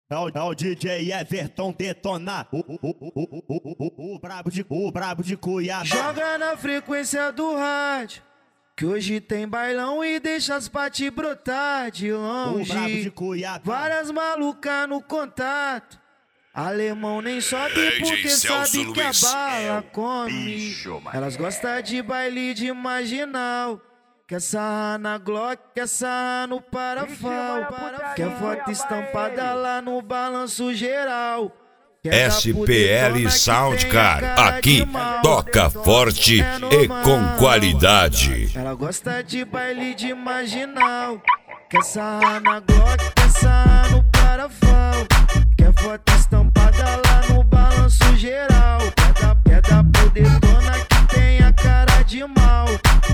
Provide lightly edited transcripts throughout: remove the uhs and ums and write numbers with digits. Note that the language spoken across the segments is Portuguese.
É o DJ Everton detonar o brabo de Cuiabá. Joga na frequência do rádio, que hoje tem bailão e deixa as pati brotar de longe. O brabo de Cuiabá. Várias malucas no contato, alemão nem sobe porque sabe que a bala come. Elas gostam de baile de marginal, quer sarrar na Glock, quer sarrar no parafal, quer foto estampada lá no balanço geral. SPL Soundcar, aqui toca forte e com qualidade. Ela gosta de baile de marginal, quer sarrar na Glock, quer sarrar no parafal, quer foto estampada lá no balanço geral. Quer dar pro detona que tem a cara de mal.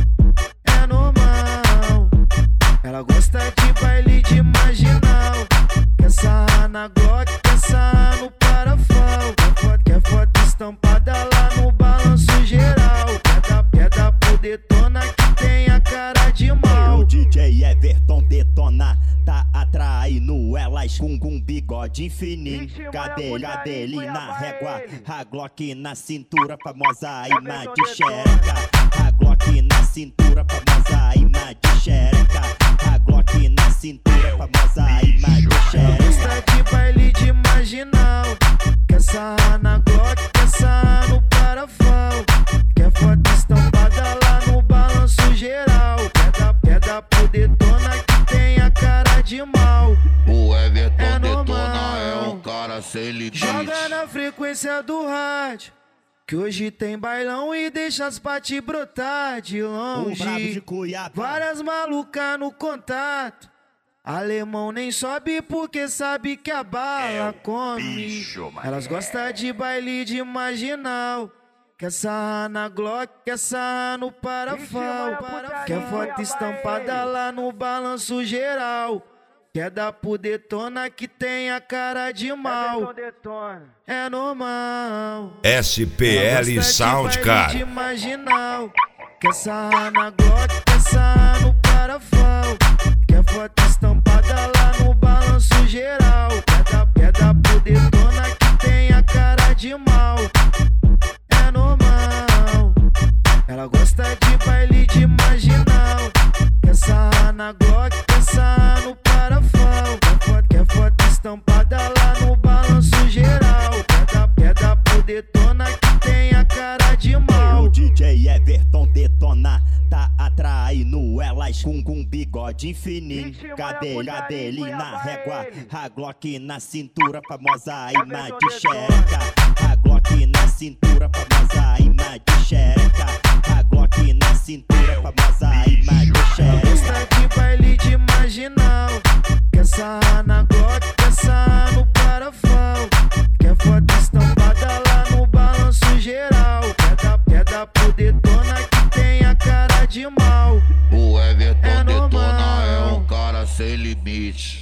É normal. Ela gosta de baile de marginal, quer sarrar na Glock, quer sarrar no parafal, quer foto estampada lá no balanço geral. Quer dar pro detona que tem a cara de mal. O DJ Everton detona, tá atraindo elas com bigode fininho. Cadê na régua, a Glock na cintura, famosa imagem de xereca. A Glock na cintura, famosa imagem de xereca. A Glock na cintura, famosa imagem de xereca. Gosta de baile de marginal, quer sarrar na Glock, quer sarrar no parafal, quer foto estampada lá no balanço geral. Quer dar pro detona que tem a cara de mal. O Everton detona é um cara sem limite. Joga na frequência do rádio, que hoje tem bailão e deixa as pati brotar de longe. O brabo de Cuiabá. Várias malucas no contato, alemão nem sobe porque sabe que a bala come. Elas gostam de baile de marginal, quer sarrar na Glock, quer sarrar no parafal, quer foto estampada lá no balanço geral. Quer dar pro detona que tem a cara de mal. É normal. SPL Soundcar. De marginal, quer sarrar na Glock, quer sarrar no parafal, quer foto estampada lá no balanço geral. Quer dar pro detona que tem a cara de mal. É normal. Ela gosta de baile de marginal, quer sarrar na Glock, quer sarrar no parafal, quer foto estampada lá no balanço geral. Quer dar pro detona que tem a cara de mal. O DJ Everton detona, tá atraindo elas com bigode fininho. Cadê na régua, a Glock na cintura, famosa imagem de xereca. A Glock na cintura, famosa imagem de xereca. A Glock na cintura, famosa imagem de xereca. Gosta de baile de marginal, quer sarrar na Glock, quer sarrar no parafal, quer foto estampada lá no balanço geral. Quer dar pro detona que tem a cara de mal. O Everton detona é um cara sem limite.